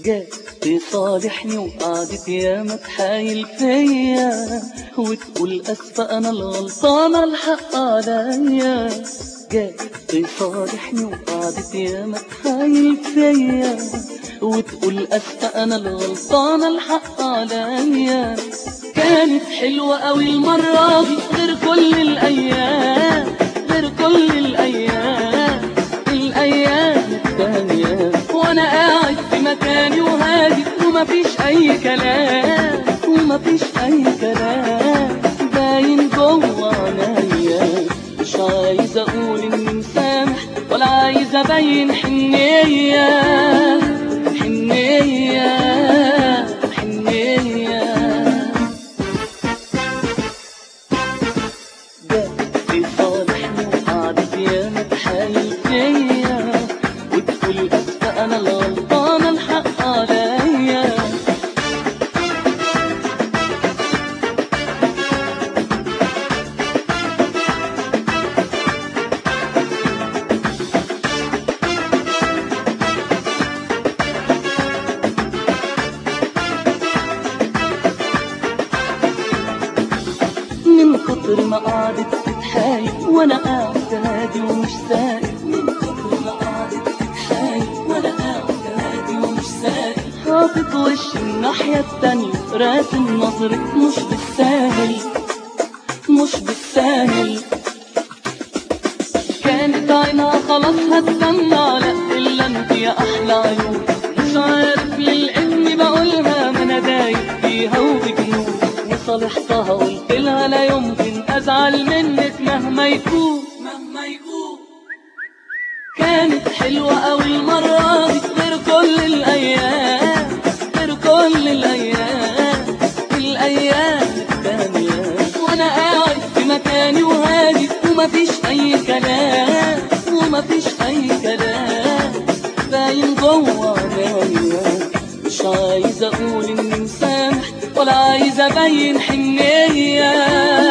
جات تصالحني وقعدت ياما تحايل فيا وتقول اسفة انا الغلطانة الحق عليا. جات تصالحني وقعدت ياما تحايل فيا وتقول اسفة انا الغلطانة الحق عليا. كانت حلوة قوي المرة دي غير كل الايام، غير كل الايام التانية. وانا قاعد في مكاني وهادي ومفيش اي كلام، ومفيش اي كلام باين جوه عينيا. مش عايز اقول اني مسامح ولا عايز ابين حنية، حنية حنية. جات تصالحني وقعدت ياما تحايل فيا وتقول اسفة انا الغلطانة الحق عليا. من كتر ما قعدت تتحايل وانا قاعد هادي ومش سائل، من كتر ما قعدت تتحايل وانا قاعد هادي ومش سائل. حاطط وشي الناحية التانية راسم نظرك مش بالساهل، مش بالساهل. كانت عينها خلاص هتدمع، لا الا انت يا احلى عيون. مش عارف للاسم بقولها ما انا دايب فيها وبجنون. وصالحتها قلت لها لا يمكن ازعل منك مهما يكون، مهما يكون. كانت حلوة قوي المرة دي غير كل الايام، غير كل الايام التانية. وانا قاعد في مكاني وهادي ومفيش اي كلام، ومفيش اي كلام باين جوه عينيا. مش عايز اقول اني مسامح ولا عايز ابين حنية.